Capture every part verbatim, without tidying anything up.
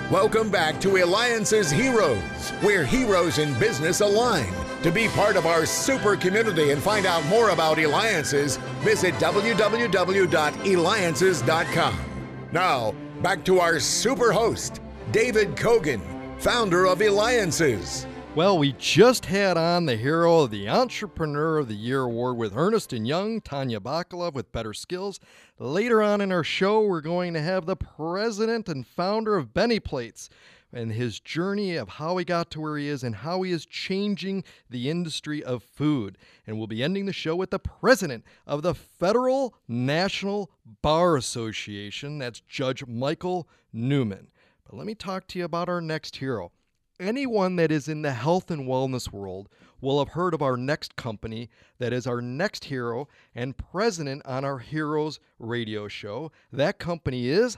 Welcome back to Alliance's Heroes, where heroes in business align. To be part of our super community and find out more about Alliances, visit w w w dot alliances dot com. Now, back to our super host, David Kogan, founder of Alliances. Well, we just had on the hero of the Entrepreneur of the Year Award with Ernst and Young, Tanya Bakalov with Better Skills. Later on in our show, we're going to have the president and founder of Benny Plates and his journey of how he got to where he is and how he is changing the industry of food. And we'll be ending the show with the president of the Federal National Bar Association. That's Judge Michael Newman. But let me talk to you about our next hero. Anyone that is in the health and wellness world will have heard of our next company that is our next hero and president on our Heroes radio show. That company is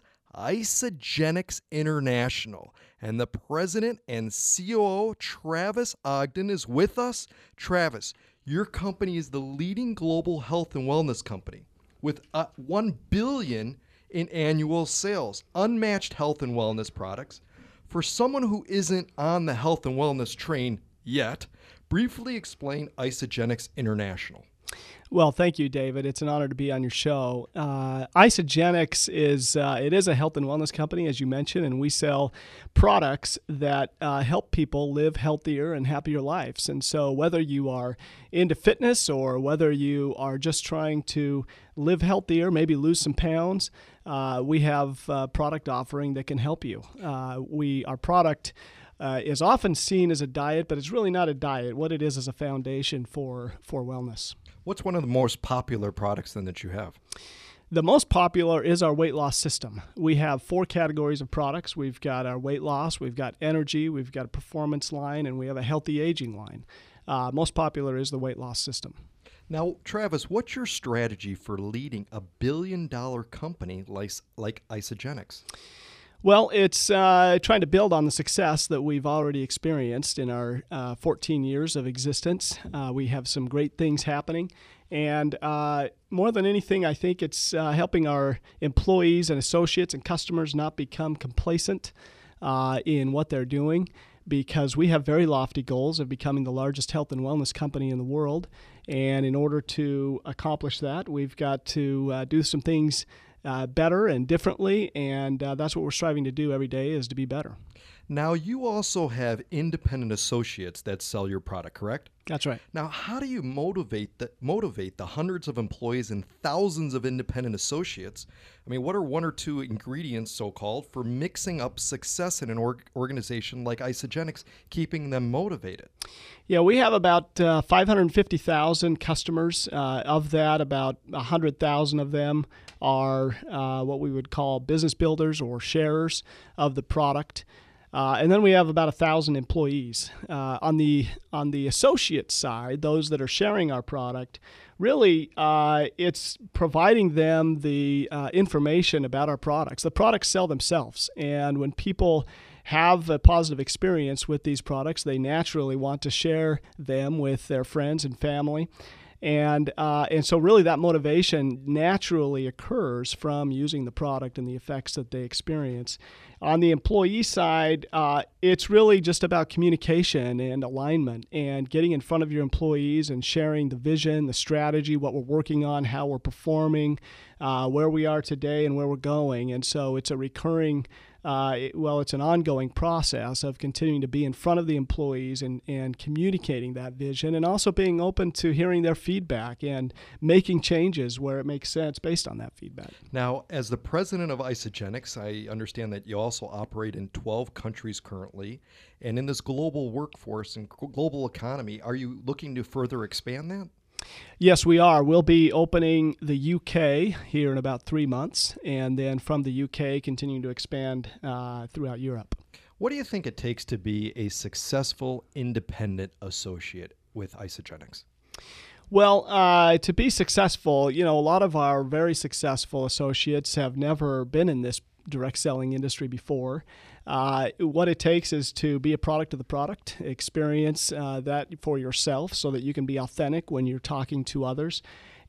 Isagenix International. And the president and C O O, Travis Ogden, is with us. Travis, your company is the leading global health and wellness company with uh, one billion dollars in annual sales, unmatched health and wellness products. For someone who isn't on the health and wellness train yet, briefly explain Isagenix International. Well, thank you, David. It's an honor to be on your show. Uh, Isagenix is uh, it is a health and wellness company, as you mentioned, and we sell products that uh, help people live healthier and happier lives. And so whether you are into fitness or whether you are just trying to live healthier, maybe lose some pounds, uh, we have a product offering that can help you. Uh, we Our product Uh, is often seen as a diet, but it's really not a diet. What it is is a foundation for, for wellness. What's one of the most popular products then that you have? The most popular is our weight loss system. We have four categories of products. We've got our weight loss, we've got energy, we've got a performance line, and we have a healthy aging line. Uh, most popular is the weight loss system. Now, Travis, what's your strategy for leading a billion-dollar company like, like Isagenix? Well, it's uh, trying to build on the success that we've already experienced in our uh, fourteen years of existence. Uh, we have some great things happening. And uh, more than anything, I think it's uh, helping our employees and associates and customers not become complacent uh, in what they're doing, because we have very lofty goals of becoming the largest health and wellness company in the world. And in order to accomplish that, we've got to uh, do some things Uh, better and differently, and uh, that's what we're striving to do every day, is to be better. Now, you also have independent associates that sell your product, correct? That's right. Now, how do you motivate the, motivate the hundreds of employees and thousands of independent associates? I mean, what are one or two ingredients, so-called, for mixing up success in an org- organization like Isagenix, keeping them motivated? Yeah, we have about uh, five hundred fifty thousand customers. Uh, of that, about one hundred thousand of them are uh, what we would call business builders or sharers of the product. Uh, and then we have about a thousand employees. Uh, on the on the associate side, those that are sharing our product, really uh, it's providing them the uh, information about our products. The products sell themselves, and when people have a positive experience with these products, they naturally want to share them with their friends and family. And uh, and so really that motivation naturally occurs from using the product and the effects that they experience. On the employee side, uh, it's really just about communication and alignment and getting in front of your employees and sharing the vision, the strategy, what we're working on, how we're performing, uh, where we are today and where we're going. And so it's a recurring Uh, it, well, it's an ongoing process of continuing to be in front of the employees and, and communicating that vision, and also being open to hearing their feedback and making changes where it makes sense based on that feedback. Now, as the president of Isagenix, I understand that you also operate in twelve countries currently. And in this global workforce and global economy, are you looking to further expand that? Yes, we are. We'll be opening the U K here in about three months, and then from the U K, continuing to expand uh, throughout Europe. What do you think it takes to be a successful independent associate with Isagenix? Well, uh, to be successful, you know, a lot of our very successful associates have never been in this direct selling industry before. Uh, what it takes is to be a product of the product, experience uh, that for yourself so that you can be authentic when you're talking to others.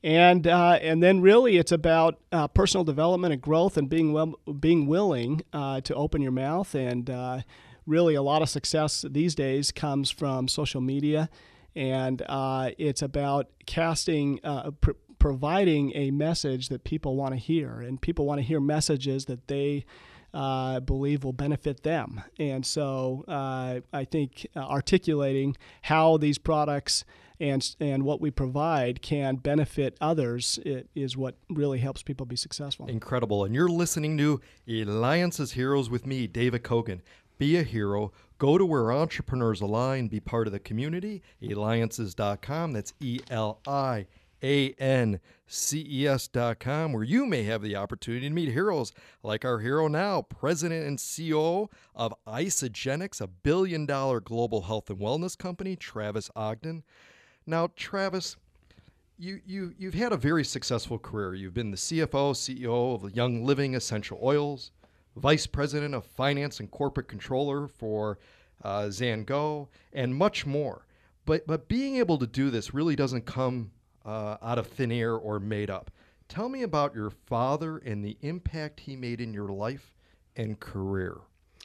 And uh, and then really it's about uh, personal development and growth and being well, being willing uh, to open your mouth. And uh, really a lot of success these days comes from social media. And uh, it's about casting, uh, pr- providing a message that people want to hear. And people want to hear messages that they uh, believe will benefit them. And so uh, I think uh, articulating how these products and and what we provide can benefit others it is what really helps people be successful. Incredible. And you're listening to Eliance's Heroes with me, David Kogan. Be a hero. Go to where entrepreneurs align. Be part of the community. Eliances dot com. That's E L I A N C E S dot com, where you may have the opportunity to meet heroes like our hero now, President and C E O of Isagenix, a billion-dollar global health and wellness company, Travis Ogden. Now, Travis, you, you, you've had a very successful career. You've been the C F O, C E O of Young Living Essential Oils, Vice President of Finance and Corporate Controller for uh, Zango, and much more. But, but being able to do this really doesn't come uh, out of thin air or made up. Tell me about your father and the impact he made in your life and career.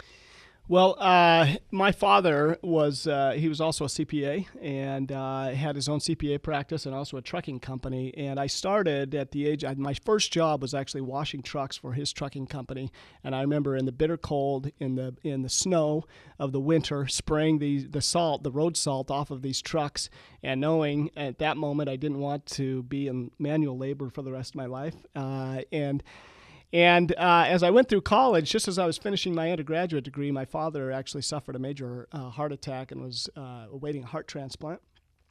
Well, uh, my father was, uh, he was also a C P A and uh, had his own C P A practice and also a trucking company. And I started at the age, my first job was actually washing trucks for his trucking company. And I remember in the bitter cold, in the in the snow of the winter, spraying the, the salt, the road salt off of these trucks, and knowing at that moment I didn't want to be in manual labor for the rest of my life. Uh, and And uh, as I went through college, just as I was finishing my undergraduate degree, my father actually suffered a major uh, heart attack and was uh, awaiting a heart transplant.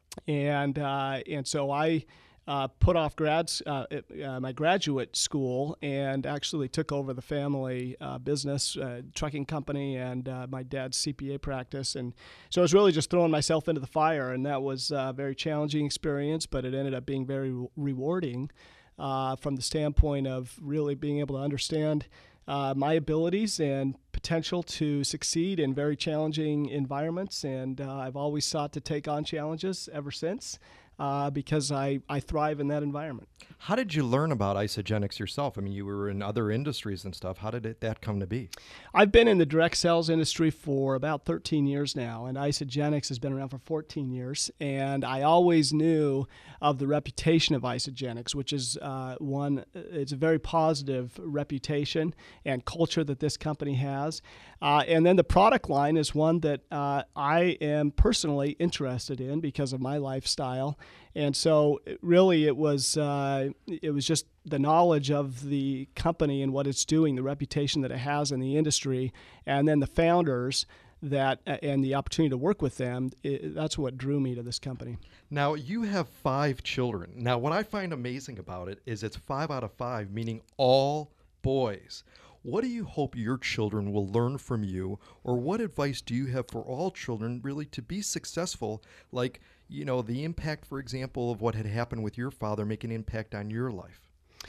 And uh, and so I uh, put off grad uh, uh, my graduate school and actually took over the family uh, business, uh, trucking company, and uh, my dad's C P A practice. And so I was really just throwing myself into the fire, and that was a very challenging experience, but it ended up being very re- rewarding. Uh, from the standpoint of really being able to understand uh, my abilities and potential to succeed in very challenging environments. And uh, I've always sought to take on challenges ever since uh, because I, I thrive in that environment. How did you learn about Isagenix yourself? I mean, you were in other industries and stuff. How did it, that come to be? I've been in the direct sales industry for about thirteen years now, and Isagenix has been around for fourteen years. And I always knew of the reputation of Isagenix, which is uh, one, it's a very positive reputation and culture that this company has. Uh, and then the product line is one that uh, I am personally interested in because of my lifestyle. And so really it was uh, it was just the knowledge of the company and what it's doing, the reputation that it has in the industry, and then the founders that and the opportunity to work with them, it, that's what drew me to this company. Now, you have five children. Now, what I find amazing about it is it's five out of five, meaning all boys. What do you hope your children will learn from you, or what advice do you have for all children really to be successful, like, you know, the impact, for example, of what had happened with your father make an impact on your life?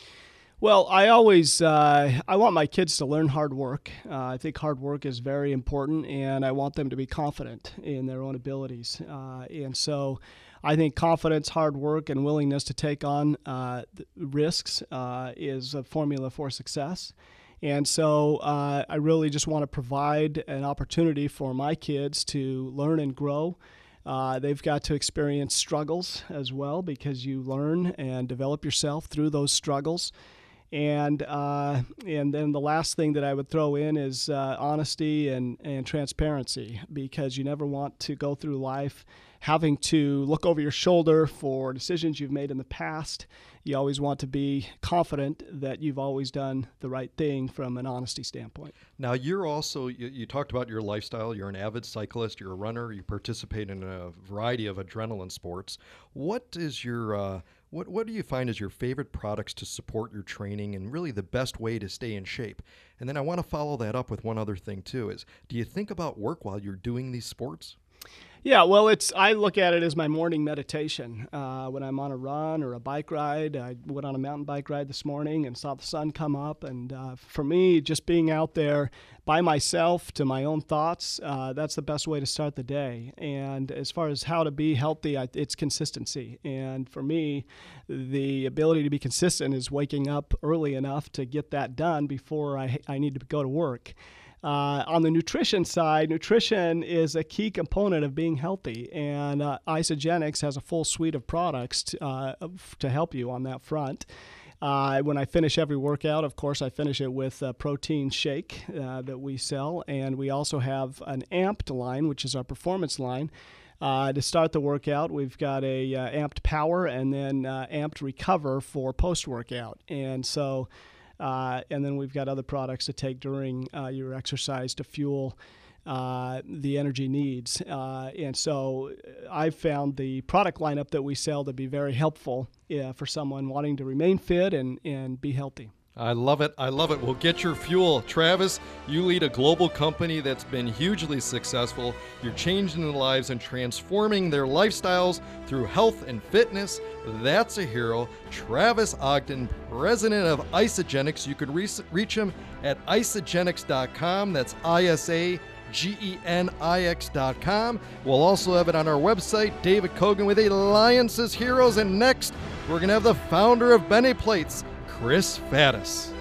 Well, I always uh, I want my kids to learn hard work. Uh, I think hard work is very important, and I want them to be confident in their own abilities. Uh, and so I think confidence, hard work, and willingness to take on uh, risks uh, is a formula for success. And so uh, I really just want to provide an opportunity for my kids to learn and grow. Uh, they've got to experience struggles as well, because you learn and develop yourself through those struggles. And uh, and then the last thing that I would throw in is uh, honesty and, and transparency, because you never want to go through life having to look over your shoulder for decisions you've made in the past. You always want to be confident that you've always done the right thing from an honesty standpoint. Now, you're also, you, you talked about your lifestyle. You're an avid cyclist. You're a runner. You participate in a variety of adrenaline sports. What is your, uh, what, what do you find is your favorite products to support your training and really the best way to stay in shape? And then I want to follow that up with one other thing too, is do you think about work while you're doing these sports? Yeah, well, it's I look at it as my morning meditation. Uh, when I'm on a run or a bike ride, I went on a mountain bike ride this morning and saw the sun come up. And uh, for me, just being out there by myself to my own thoughts, uh, that's the best way to start the day. And as far as how to be healthy, I, it's consistency. And for me, the ability to be consistent is waking up early enough to get that done before I, I need to go to work. Uh, on the nutrition side, nutrition is a key component of being healthy, and uh, Isagenix has a full suite of products to, uh, to help you on that front. Uh, when I finish every workout, of course, I finish it with a protein shake uh, that we sell, and we also have an Amped line, which is our performance line. Uh, to start the workout, we've got a uh, Amped Power and then uh, Amped Recover for post-workout, and so Uh, and then we've got other products to take during uh, your exercise to fuel uh, the energy needs. Uh, and so I've found the product lineup that we sell to be very helpful uh, for someone wanting to remain fit and, and be healthy. I love it. I love it. Well, get your fuel. Travis, you lead a global company that's been hugely successful. You're changing the lives and transforming their lifestyles through health and fitness. That's a hero. Travis Ogden, president of Isagenix. You can re- reach him at isagenix dot com. That's I S A G E N I X dot com. We'll also have it on our website. David Kogan with Alliance's Heroes. And next, we're going to have the founder of Beneplates, Chris Faddis.